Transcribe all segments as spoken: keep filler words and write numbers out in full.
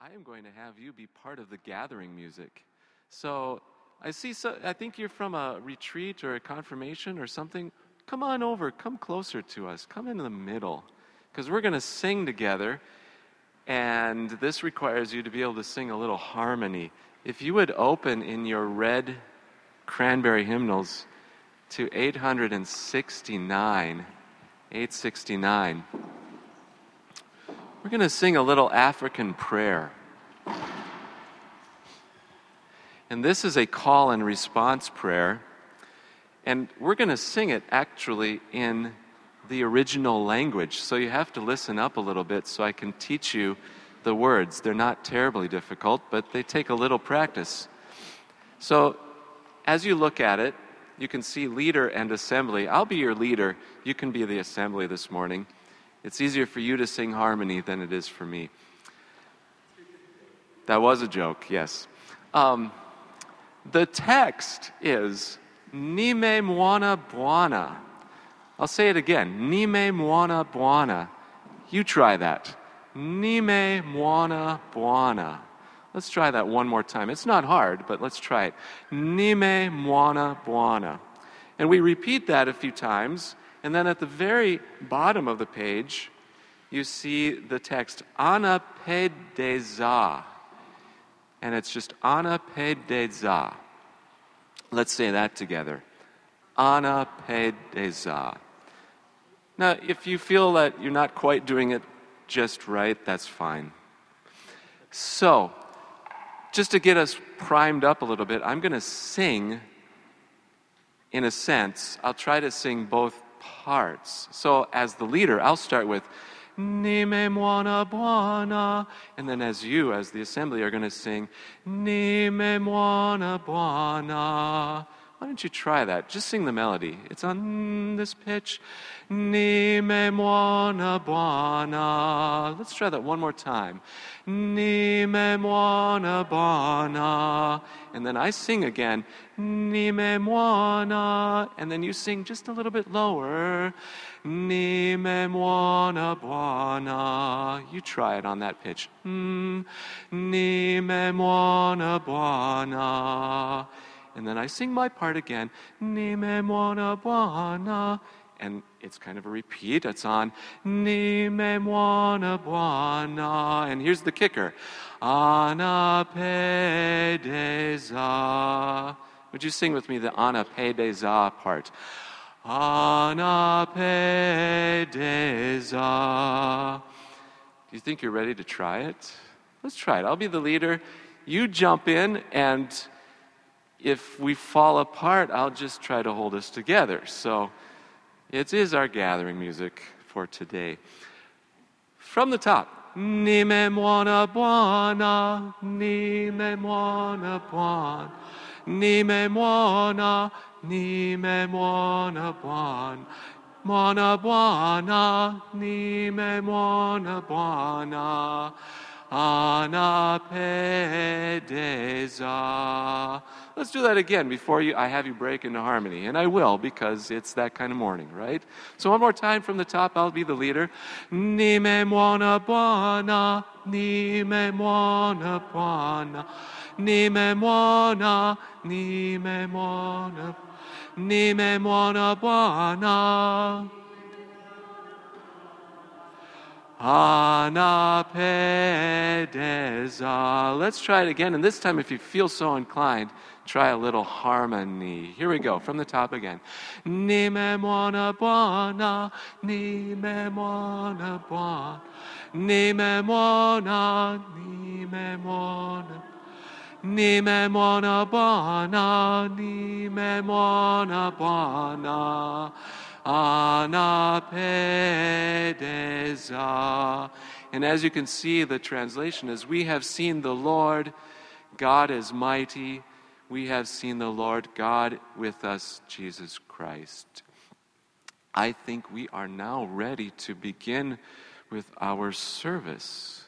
I am going to have you be part of the gathering music. So I see, so, I think you're from a retreat or a confirmation or something. Come on over, come closer to us, come into the middle, because we're going to sing together, and this requires you to be able to sing a little harmony. If you would open in your red cranberry hymnals to eight sixty-nine, eight sixty-nine. We're going to sing a little African prayer. And this is a call and response prayer. And we're going to sing it actually in the original language. So you have to listen up a little bit so I can teach you the words. They're not terribly difficult, but they take a little practice. So as you look at it, you can see leader and assembly. I'll be your leader. You can be the assembly this morning. It's easier for you to sing harmony than it is for me. That was a joke, yes. Um, the text is Nime Mwana Bwana. I'll say it again. Nime Mwana Bwana. You try that. Nime Mwana Bwana. Let's try that one more time. It's not hard, but let's try it. Nime Mwana Bwana. And we repeat that a few times. And then at the very bottom of the page, you see the text, Ana Pedeza. And it's just Ana Pedeza. Let's say that together. Ana Pedeza. Now, if you feel that you're not quite doing it just right, that's fine. So, just to get us primed up a little bit, I'm going to sing, in a sense, I'll try to sing both parts. So as the leader, I'll start with Nime Mwana Bwana, and then as you, as the assembly, are going to sing Nime Mwana Bwana. Why don't you try that? Just sing the melody. It's on this pitch. Nime Mwana Bwana. Let's try that one more time. Nime Mwana Bwana. And then I sing again. Nime Mwana. And then you sing just a little bit lower. Nime Mwana Bwana. You try it on that pitch. Mm. Nime Mwana Bwana. And then I sing my part again. Nime Mwana Bwana. And it's kind of a repeat. It's on Nime Mwana Bwana. And here's the kicker. Ana Pedeza. Would you sing with me the Ana Pedeza part? Ana Pedeza. Do you think you're ready to try it? Let's try it. I'll be the leader. You jump in, and if we fall apart, I'll just try to hold us together. So it is our gathering music for today. From the top. Nime Mwana Bwana, Nime Mwana Bwana, Nime Mwana, Nime Mwana Bwana, Mwana Bwana, Nime Mwana Bwana, Ana Pedeza. Let's do that again before you, I have you break into harmony. And I will, because it's that kind of morning, right? So one more time from the top, I'll be the leader. Nime Mwana Bwana, Nime Mwana Bwana, Nime Mwana, Nime Mwana, Nime Mwana Bwana. Ana Pedeza. Let's try it again. And this time, if you feel so inclined, try a little harmony. Here we go, from the top again. Nime Mwana Bwana, Nime Mwana Bwana, Nime Mwana, Nime Mwana, Nime Mwana Bwana, Nime Mwana Bwana. Ana Pedeza. And as you can see, the translation is, we have seen the Lord, God is mighty. We have seen the Lord, God with us, Jesus Christ. I think we are now ready to begin with our service.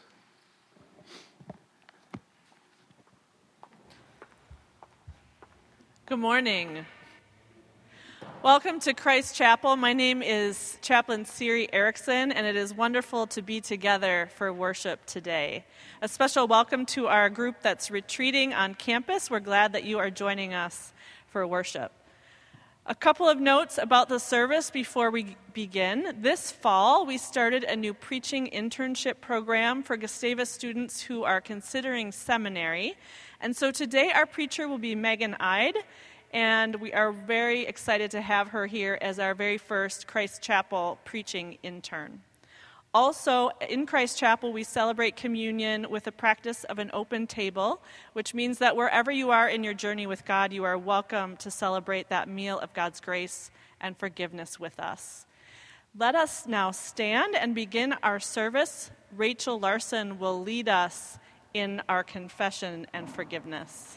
Good morning. Welcome to Christ Chapel. My name is Chaplain Siri Erickson, and it is wonderful to be together for worship today. A special welcome to our group that's retreating on campus. We're glad that you are joining us for worship. A couple of notes about the service before we begin. This fall, we started a new preaching internship program for Gustavus students who are considering seminary. And so today our preacher will be Megan Ide, and we are very excited to have her here as our very first Christ Chapel preaching intern. Also, in Christ Chapel, we celebrate communion with a practice of an open table, which means that wherever you are in your journey with God, you are welcome to celebrate that meal of God's grace and forgiveness with us. Let us now stand and begin our service. Rachel Larson will lead us in our confession and forgiveness.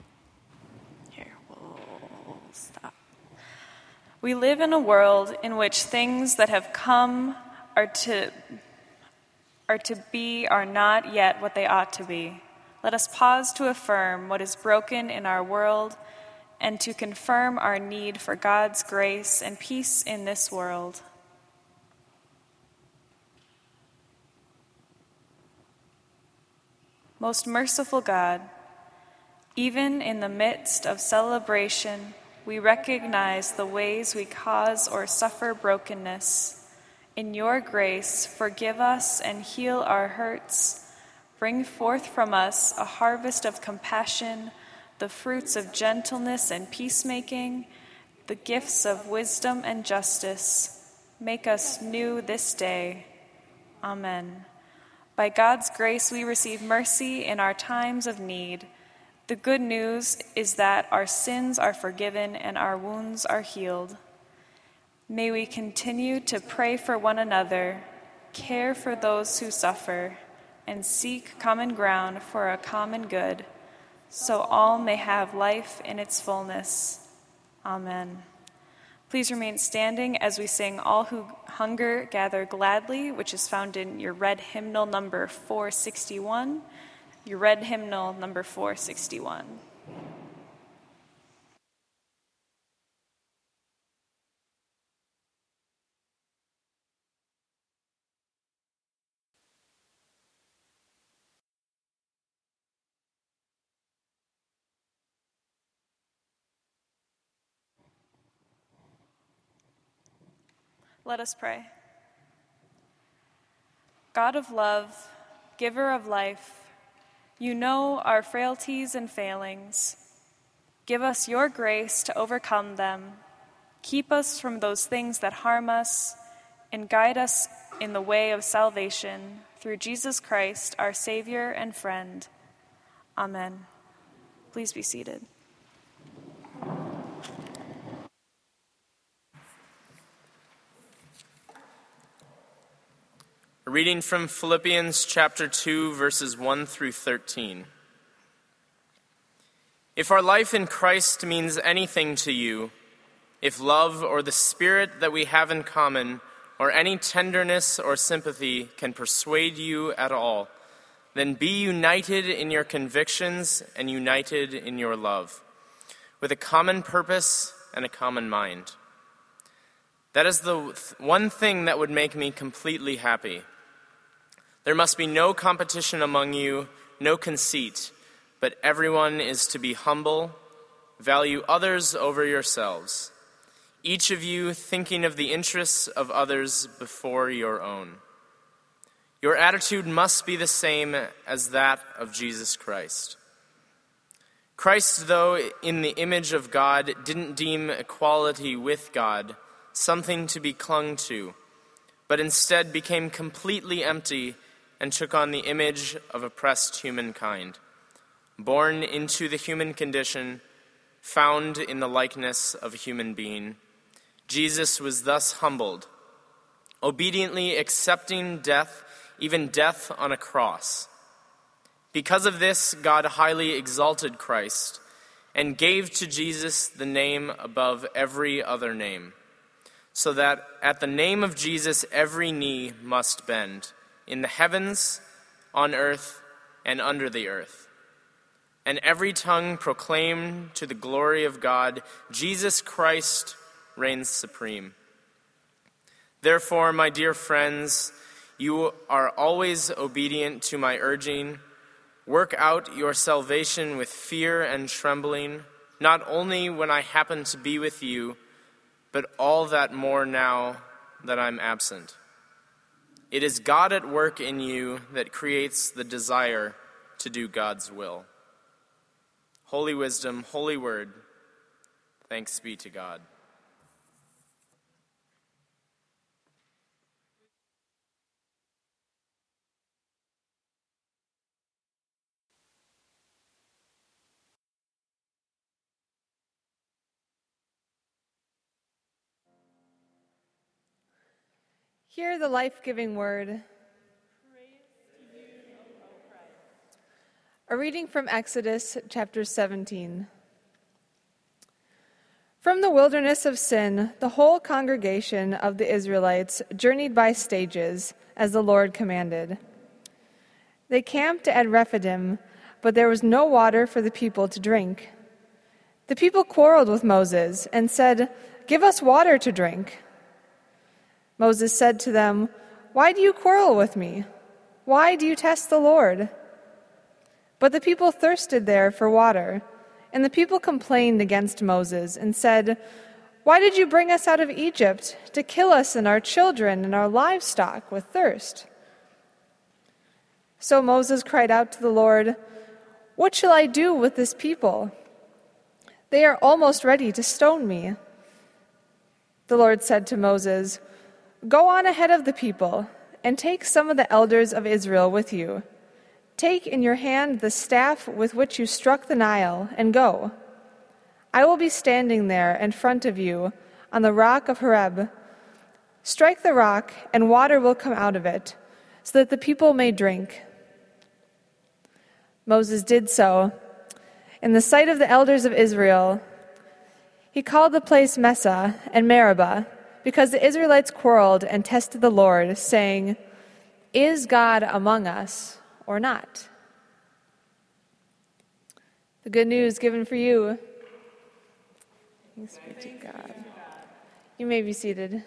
Stop. We live in a world in which things that have come are to are to be are not yet what they ought to be. Let us pause to affirm what is broken in our world and to confirm our need for God's grace and peace in this world. Most merciful God, even in the midst of celebration, we recognize the ways we cause or suffer brokenness. In your grace, forgive us and heal our hurts. Bring forth from us a harvest of compassion, the fruits of gentleness and peacemaking, the gifts of wisdom and justice. Make us new this day. Amen. By God's grace, we receive mercy in our times of need. The good news is that our sins are forgiven and our wounds are healed. May we continue to pray for one another, care for those who suffer, and seek common ground for a common good, so all may have life in its fullness. Amen. Please remain standing as we sing All Who Hunger Gather Gladly, which is found in your red hymnal number four sixty-one. Your red hymnal number four sixty-one. Let us pray. God of love, giver of life, you know our frailties and failings. Give us your grace to overcome them. Keep us from those things that harm us, and guide us in the way of salvation through Jesus Christ, our Savior and friend. Amen. Please be seated. A reading from Philippians chapter two, verses one through thirteen. If our life in Christ means anything to you, if love or the spirit that we have in common or any tenderness or sympathy can persuade you at all, then be united in your convictions and united in your love, with a common purpose and a common mind. That is the one thing that would make me completely happy. There must be no competition among you, no conceit, but everyone is to be humble, value others over yourselves, each of you thinking of the interests of others before your own. Your attitude must be the same as that of Jesus Christ. Christ, though in the image of God, didn't deem equality with God something to be clung to, but instead became completely empty and took on the image of oppressed humankind. Born into the human condition, found in the likeness of a human being, Jesus was thus humbled, obediently accepting death, even death on a cross. Because of this, God highly exalted Christ and gave to Jesus the name above every other name, so that at the name of Jesus every knee must bend, in the heavens, on earth, and under the earth, and every tongue proclaim to the glory of God, Jesus Christ, reigns supreme. Therefore, my dear friends, you are always obedient to my urging. Work out your salvation with fear and trembling, not only when I happen to be with you, but all that more now that I'm absent. It is God at work in you that creates the desire to do God's will. Holy wisdom, holy word, thanks be to God. Hear the life-giving word. A reading from Exodus chapter seventeen. From the wilderness of Sin, the whole congregation of the Israelites journeyed by stages, as the Lord commanded. They camped at Rephidim, but there was no water for the people to drink. The people quarreled with Moses and said, "Give us water to drink." Moses said to them, "Why do you quarrel with me? Why do you test the Lord?" But the people thirsted there for water, and the people complained against Moses and said, "Why did you bring us out of Egypt to kill us and our children and our livestock with thirst?" So Moses cried out to the Lord, "What shall I do with this people? They are almost ready to stone me." The Lord said to Moses, "Go on ahead of the people and take some of the elders of Israel with you. Take in your hand the staff with which you struck the Nile and go. I will be standing there in front of you on the rock of Horeb. Strike the rock and water will come out of it so that the people may drink." Moses did so. In the sight of the elders of Israel, he called the place Messah and Meribah, because the Israelites quarreled and tested the Lord, saying, "Is God among us or not?" The good news given for you. Thanks be to God. You may be seated.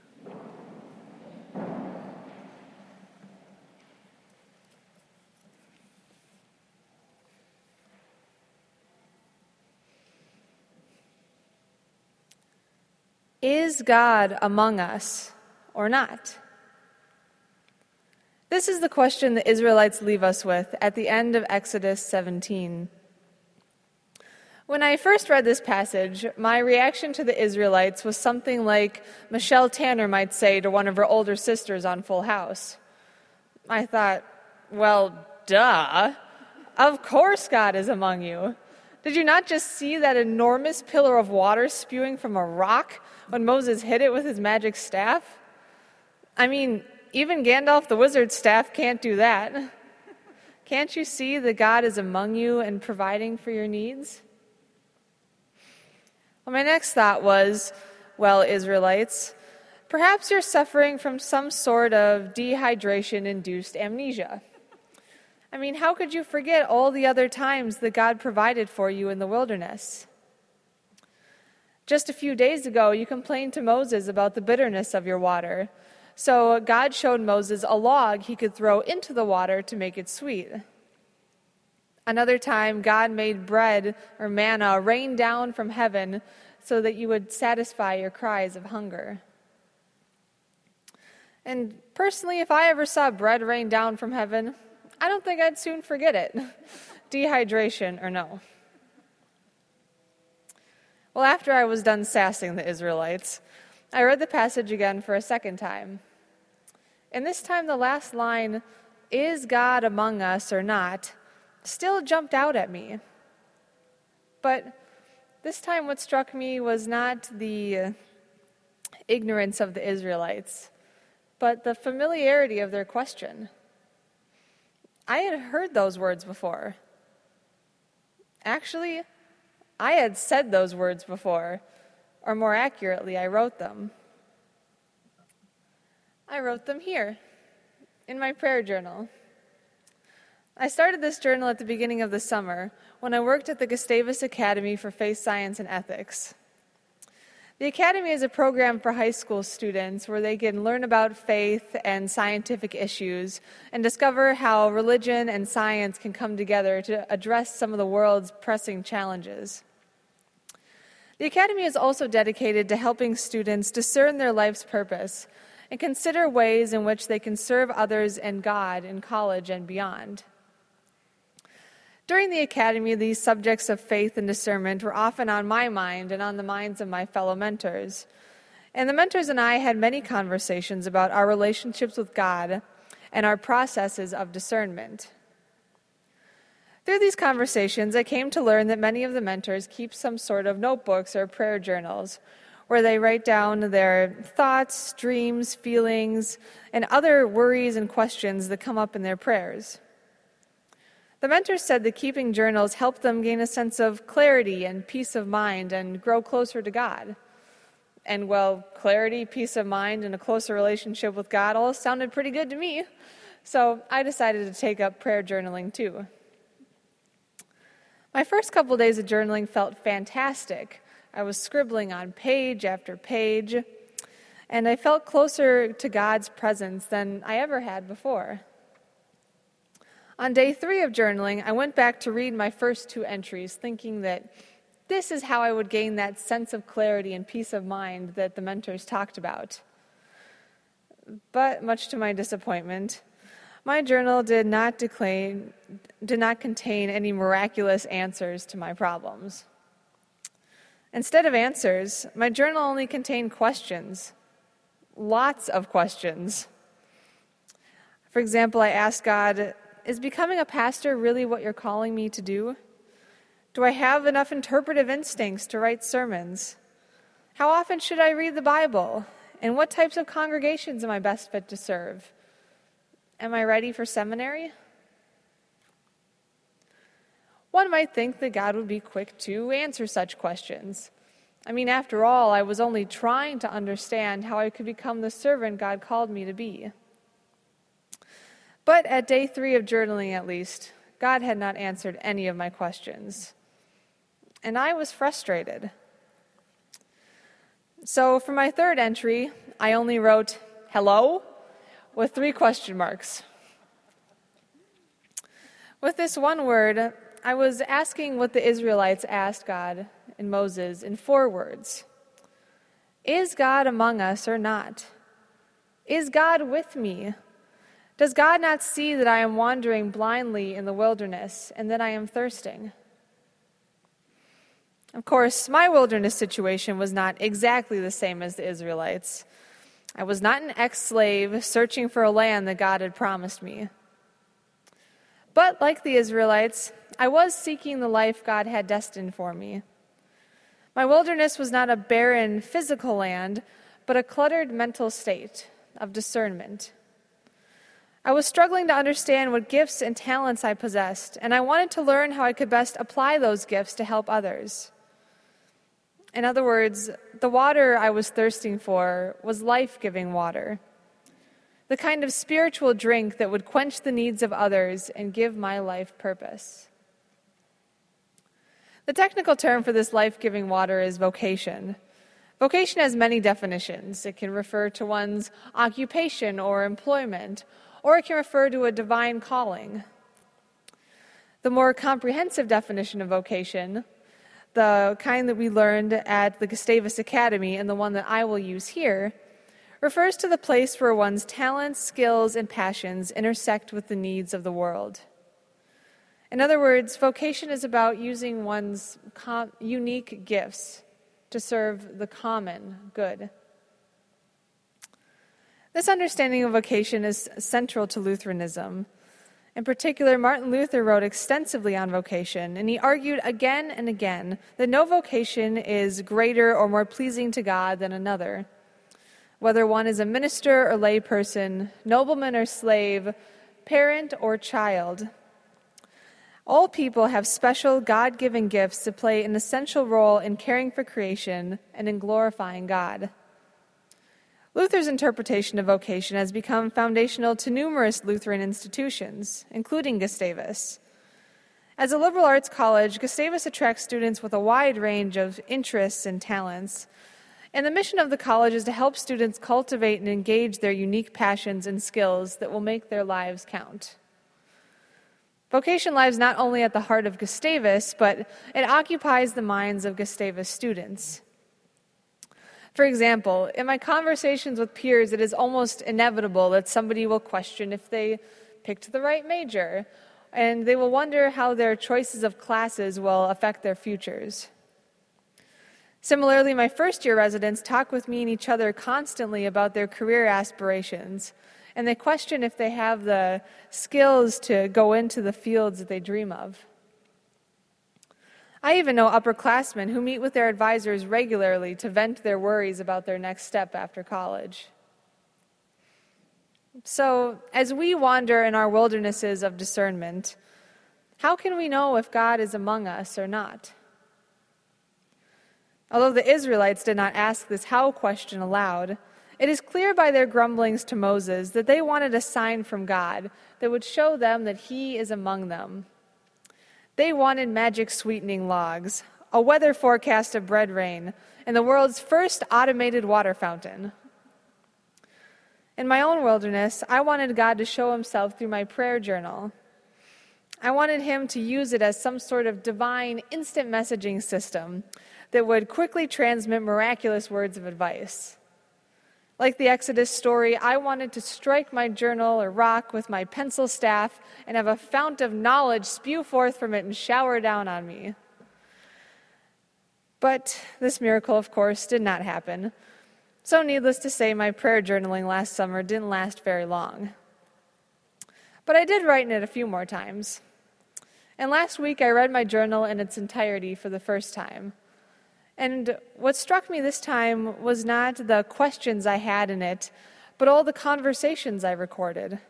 Is God among us or not? This is the question the Israelites leave us with at the end of Exodus seventeen. When I first read this passage, my reaction to the Israelites was something like Michelle Tanner might say to one of her older sisters on Full House. I thought, well, duh. Of course God is among you. Did you not just see that enormous pillar of water spewing from a rock when Moses hit it with his magic staff? I mean, even Gandalf the wizard's staff can't do that. Can't you see that God is among you and providing for your needs? Well, my next thought was, well, Israelites, perhaps you're suffering from some sort of dehydration-induced amnesia. I mean, how could you forget all the other times that God provided for you in the wilderness? Just a few days ago, you complained to Moses about the bitterness of your water. So God showed Moses a log he could throw into the water to make it sweet. Another time, God made bread or manna rain down from heaven so that you would satisfy your cries of hunger. And personally, if I ever saw bread rain down from heaven, I don't think I'd soon forget it, dehydration or no. Well, after I was done sassing the Israelites, I read the passage again for a second time. And this time the last line, "Is God among us or not?" still jumped out at me. But this time what struck me was not the ignorance of the Israelites, but the familiarity of their question. I had heard those words before. Actually, I had said those words before, or more accurately, I wrote them. I wrote them here, in my prayer journal. I started this journal at the beginning of the summer when I worked at the Gustavus Academy for Faith, Science, and Ethics. The Academy is a program for high school students where they can learn about faith and scientific issues and discover how religion and science can come together to address some of the world's pressing challenges. The Academy is also dedicated to helping students discern their life's purpose and consider ways in which they can serve others and God in college and beyond. During the Academy, these subjects of faith and discernment were often on my mind and on the minds of my fellow mentors. And the mentors and I had many conversations about our relationships with God and our processes of discernment. Through these conversations, I came to learn that many of the mentors keep some sort of notebooks or prayer journals where they write down their thoughts, dreams, feelings, and other worries and questions that come up in their prayers. The mentors said that keeping journals helped them gain a sense of clarity and peace of mind and grow closer to God. And, well, clarity, peace of mind, and a closer relationship with God all sounded pretty good to me. So I decided to take up prayer journaling too. My first couple days of journaling felt fantastic. I was scribbling on page after page, and I felt closer to God's presence than I ever had before. On day three of journaling, I went back to read my first two entries, thinking that this is how I would gain that sense of clarity and peace of mind that the mentors talked about. But much to my disappointment, my journal did not declaim, did not contain any miraculous answers to my problems. Instead of answers, my journal only contained questions, lots of questions. For example, I asked God, is becoming a pastor really what you're calling me to do? Do I have enough interpretive instincts to write sermons? How often should I read the Bible? And what types of congregations am I best fit to serve? Am I ready for seminary? One might think that God would be quick to answer such questions. I mean, after all, I was only trying to understand how I could become the servant God called me to be. But at day three of journaling, at least, God had not answered any of my questions. And I was frustrated. So for my third entry, I only wrote, hello, with three question marks. With this one word, I was asking what the Israelites asked God and Moses in four words. Is God among us or not? Is God with me? Does God not see that I am wandering blindly in the wilderness and that I am thirsting? Of course, my wilderness situation was not exactly the same as the Israelites. I was not an ex-slave searching for a land that God had promised me. But like the Israelites, I was seeking the life God had destined for me. My wilderness was not a barren physical land, but a cluttered mental state of discernment. I was struggling to understand what gifts and talents I possessed, and I wanted to learn how I could best apply those gifts to help others. In other words, the water I was thirsting for was life-giving water, the kind of spiritual drink that would quench the needs of others and give my life purpose. The technical term for this life-giving water is vocation. Vocation has many definitions. It can refer to one's occupation or employment, or it can refer to a divine calling. The more comprehensive definition of vocation, the kind that we learned at the Gustavus Academy and the one that I will use here, refers to the place where one's talents, skills, and passions intersect with the needs of the world. In other words, vocation is about using one's com- unique gifts to serve the common good. This understanding of vocation is central to Lutheranism. In particular, Martin Luther wrote extensively on vocation, and he argued again and again that no vocation is greater or more pleasing to God than another. Whether one is a minister or layperson, nobleman or slave, parent or child, all people have special God-given gifts to play an essential role in caring for creation and in glorifying God. Luther's interpretation of vocation has become foundational to numerous Lutheran institutions, including Gustavus. As a liberal arts college, Gustavus attracts students with a wide range of interests and talents, And the mission of the college is to help students cultivate and engage their unique passions and skills that will make their lives count. Vocation lies not only at the heart of Gustavus, but it occupies the minds of Gustavus students. For example, in my conversations with peers, it is almost inevitable that somebody will question if they picked the right major, and they will wonder how their choices of classes will affect their futures. Similarly, my first-year residents talk with me and each other constantly about their career aspirations, and they question if they have the skills to go into the fields that they dream of. I even know upperclassmen who meet with their advisors regularly to vent their worries about their next step after college. So, as we wander in our wildernesses of discernment, how can we know if God is among us or not? Although the Israelites did not ask this how question aloud, it is clear by their grumblings to Moses that they wanted a sign from God that would show them that he is among them. They wanted magic sweetening logs, a weather forecast of bread rain, and the world's first automated water fountain. In my own wilderness, I wanted God to show himself through my prayer journal. I wanted him to use it as some sort of divine instant messaging system that would quickly transmit miraculous words of advice. Like the Exodus story, I wanted to strike my journal or rock with my pencil staff and have a fount of knowledge spew forth from it and shower down on me. But this miracle, of course, did not happen. So needless to say, my prayer journaling last summer didn't last very long. But I did write in it a few more times. And last week, I read my journal in its entirety for the first time. And what struck me this time was not the questions I had in it, but all the conversations I recorded.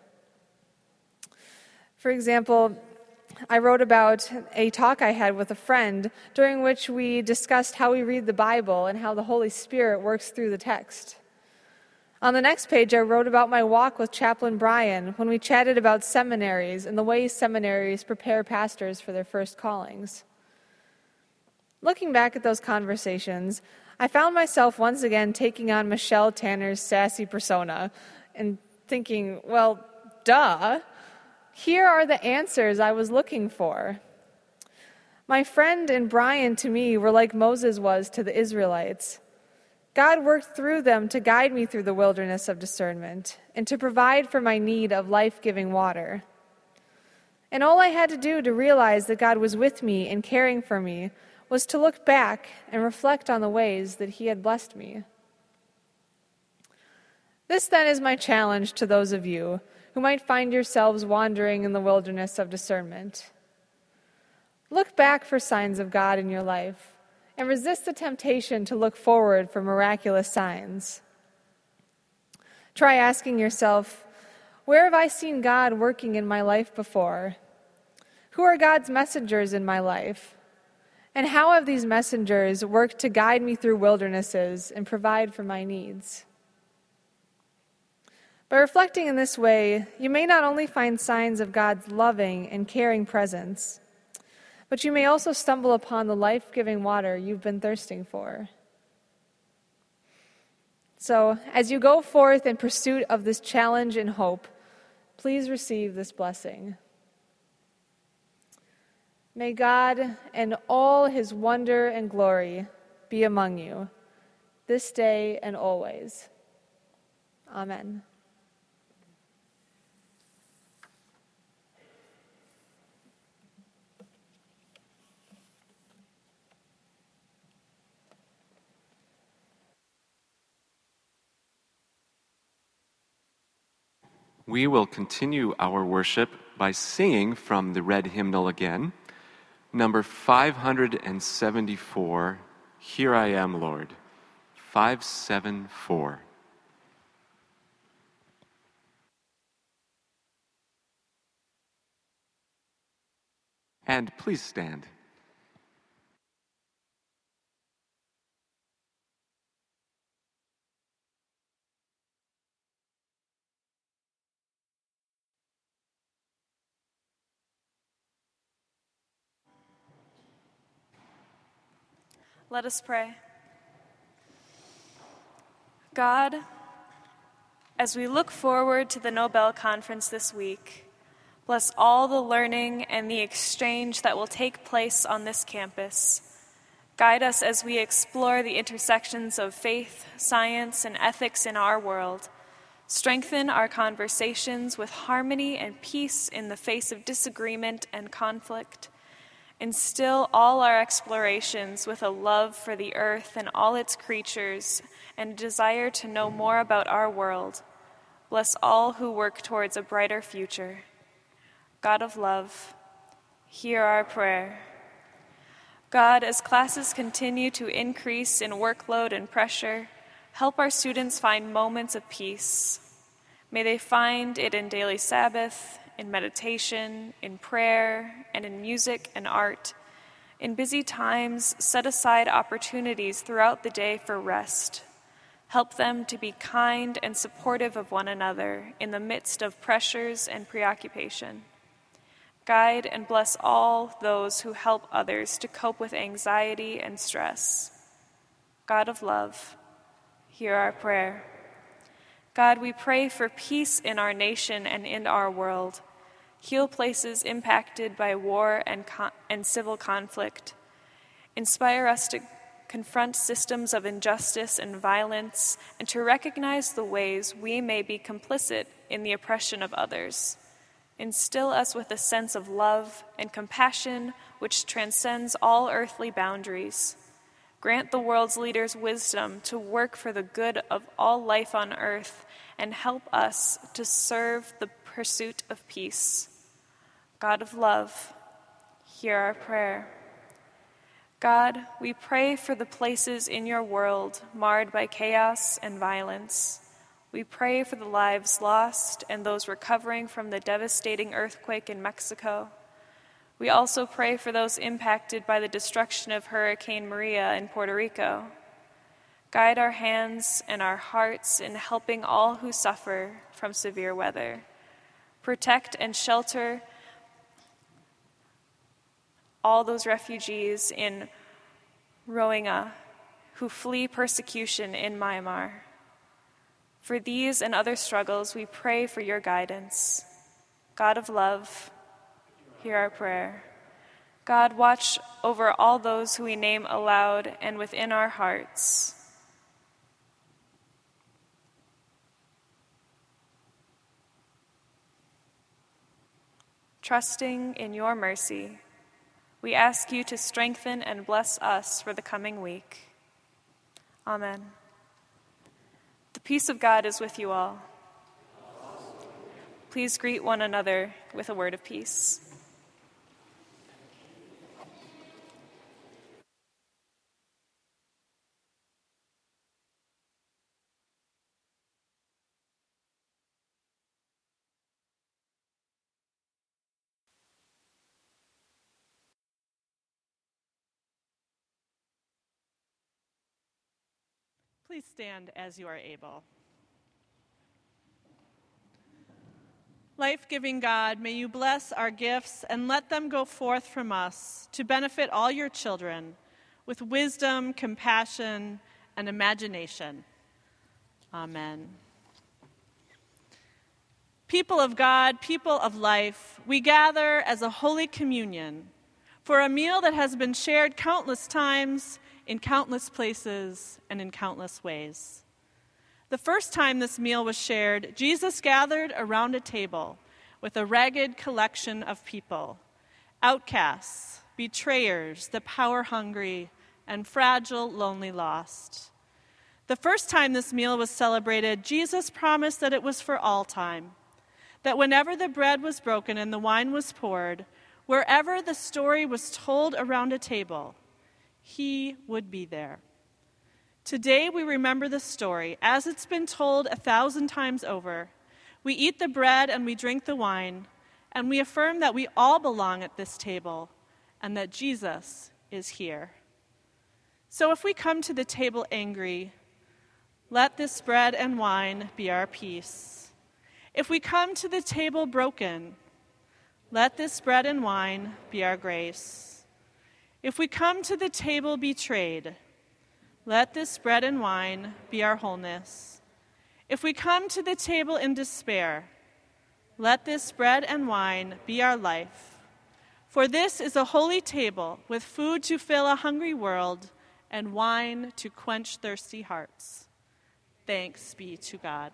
For example, I wrote about a talk I had with a friend during which we discussed how we read the Bible and how the Holy Spirit works through the text. On the next page, I wrote about my walk with Chaplain Brian when we chatted about seminaries and the ways seminaries prepare pastors for their first callings. Looking back at those conversations, I found myself once again taking on Michelle Tanner's sassy persona and thinking, well, duh, here are the answers I was looking for. My friend and Brian to me were like Moses was to the Israelites. God worked through them to guide me through the wilderness of discernment and to provide for my need of life-giving water. And all I had to do to realize that God was with me and caring for me was to look back and reflect on the ways that he had blessed me. This, then, is my challenge to those of you who might find yourselves wandering in the wilderness of discernment. Look back for signs of God in your life and resist the temptation to look forward for miraculous signs. Try asking yourself, where have I seen God working in my life before? Who are God's messengers in my life? And how have these messengers worked to guide me through wildernesses and provide for my needs? By reflecting in this way, you may not only find signs of God's loving and caring presence, but you may also stumble upon the life-giving water you've been thirsting for. So, as you go forth in pursuit of this challenge and hope, please receive this blessing. May God and all his wonder and glory be among you, this day and always. Amen. We will continue our worship by singing from the red hymnal again, number five hundred seventy-four, Here I Am, Lord, five seventy-four. And please stand. Let us pray. God, as we look forward to the Nobel Conference this week, bless all the learning and the exchange that will take place on this campus. Guide us as we explore the intersections of faith, science, and ethics in our world. Strengthen our conversations with harmony and peace in the face of disagreement and conflict. Instill all our explorations with a love for the earth and all its creatures and a desire to know more about our world. Bless all who work towards a brighter future. God of love, hear our prayer. God, as classes continue to increase in workload and pressure, help our students find moments of peace. May they find it in daily Sabbath, in meditation, in prayer, and in music and art. In busy times, set aside opportunities throughout the day for rest. Help them to be kind and supportive of one another in the midst of pressures and preoccupation. Guide and bless all those who help others to cope with anxiety and stress. God of love, hear our prayer. God, we pray for peace in our nation and in our world. Heal places impacted by war and, con- and civil conflict. Inspire us to confront systems of injustice and violence and to recognize the ways we may be complicit in the oppression of others. Instill us with a sense of love and compassion which transcends all earthly boundaries. Grant the world's leaders wisdom to work for the good of all life on earth and help us to serve the pursuit of peace. God of love, hear our prayer. God, we pray for the places in your world marred by chaos and violence. We pray for the lives lost and those recovering from the devastating earthquake in Mexico. We also pray for those impacted by the destruction of Hurricane Maria in Puerto Rico. Guide our hands and our hearts in helping all who suffer from severe weather. Protect and shelter all those refugees in Rohingya who flee persecution in Myanmar. For these and other struggles, we pray for your guidance. God of love, hear our prayer. God, watch over all those who we name aloud and within our hearts. Trusting in your mercy, we ask you to strengthen and bless us for the coming week. Amen. The peace of God is with you all. Please greet one another with a word of peace. Please stand as you are able. Life-giving God, may you bless our gifts and let them go forth from us to benefit all your children with wisdom, compassion, and imagination. Amen. People of God, people of life, we gather as a holy communion for a meal that has been shared countless times in countless places and in countless ways. The first time this meal was shared, Jesus gathered around a table with a ragged collection of people, outcasts, betrayers, the power-hungry, and fragile, lonely, lost. The first time this meal was celebrated, Jesus promised that it was for all time, that whenever the bread was broken and the wine was poured, wherever the story was told around a table, he would be there. Today we remember the story as it's been told a thousand times over. We eat the bread and we drink the wine, and we affirm that we all belong at this table and that Jesus is here. So if we come to the table angry, let this bread and wine be our peace. If we come to the table broken, let this bread and wine be our grace. If we come to the table betrayed, Let this bread and wine be our wholeness. If we come to the table in despair, let this bread and wine be our life. For this is a holy table with food to fill a hungry world and wine to quench thirsty hearts. Thanks be to God.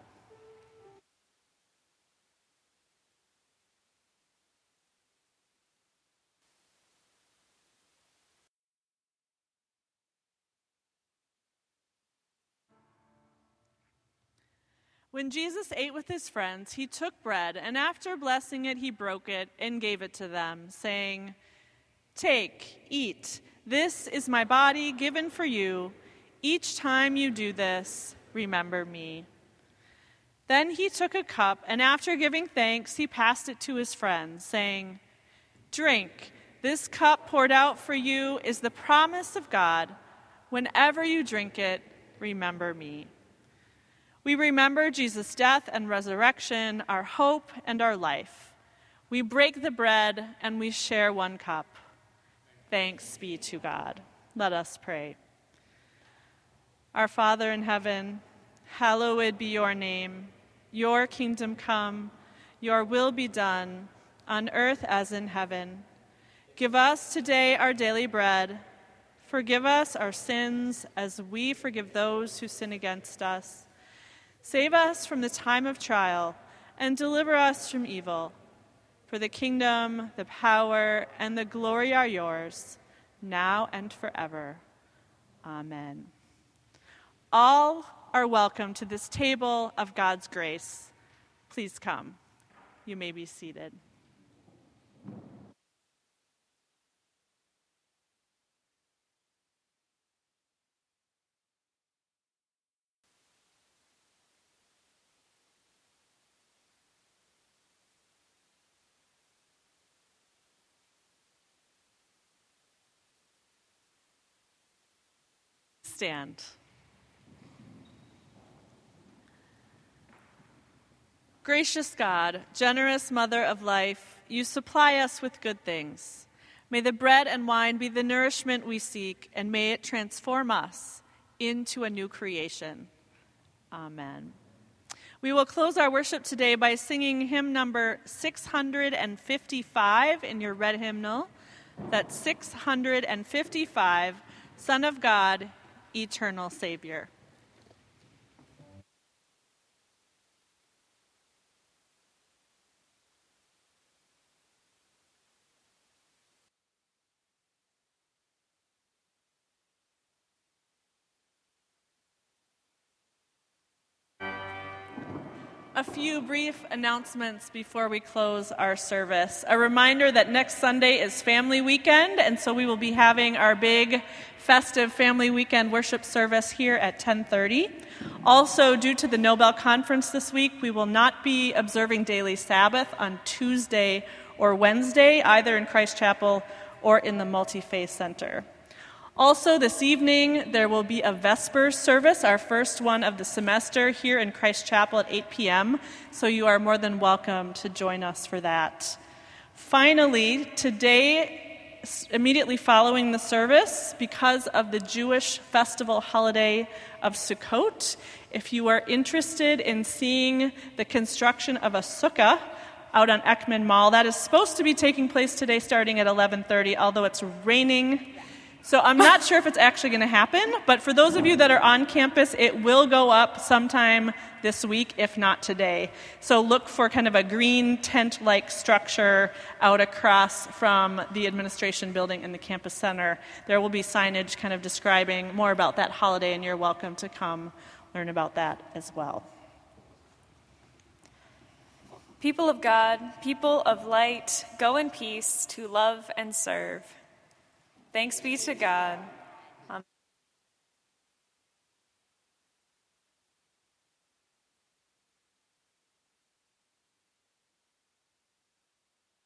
When Jesus ate with his friends, he took bread, and after blessing it, he broke it and gave it to them, saying, "Take, eat. This is my body given for you. Each time you do this, remember me." Then he took a cup, and after giving thanks, he passed it to his friends, saying, "Drink. This cup poured out for you is the promise of God. Whenever you drink it, remember me." We remember Jesus' death and resurrection, our hope and our life. We break the bread and we share one cup. Thanks be to God. Let us pray. Our Father in heaven, hallowed be your name. Your kingdom come, your will be done, on earth as in heaven. Give us today our daily bread. Forgive us our sins as we forgive those who sin against us. Save us from the time of trial, and deliver us from evil. For the kingdom, the power, and the glory are yours, now and forever. Amen. All are welcome to this table of God's grace. Please come. You may be seated. Stand. Gracious God, generous Mother of life, you supply us with good things. May the bread and wine be the nourishment we seek, and may it transform us into a new creation. Amen. We will close our worship today by singing hymn number six hundred fifty-five in your red hymnal. That's six hundred fifty-five, Son of God, Eternal Savior. A few brief announcements before we close our service. A reminder that next Sunday is Family Weekend, and so we will be having our big festive Family Weekend worship service here at ten thirty. Also, due to the Nobel Conference this week, we will not be observing daily Sabbath on Tuesday or Wednesday, either in Christ Chapel or in the Multi-Faith Center. Also, this evening, there will be a Vespers service, our first one of the semester, here in Christ Chapel at eight p.m., so you are more than welcome to join us for that. Finally, today, immediately following the service, because of the Jewish festival holiday of Sukkot, if you are interested in seeing the construction of a sukkah out on Ekman Mall, that is supposed to be taking place today starting at eleven thirty, although it's raining. So I'm not sure if it's actually going to happen, but for those of you that are on campus, it will go up sometime this week, if not today. So look for kind of a green tent-like structure out across from the administration building in the campus center. There will be signage kind of describing more about that holiday, and you're welcome to come learn about that as well. People of God, people of light, go in peace to love and serve. Thanks be to God.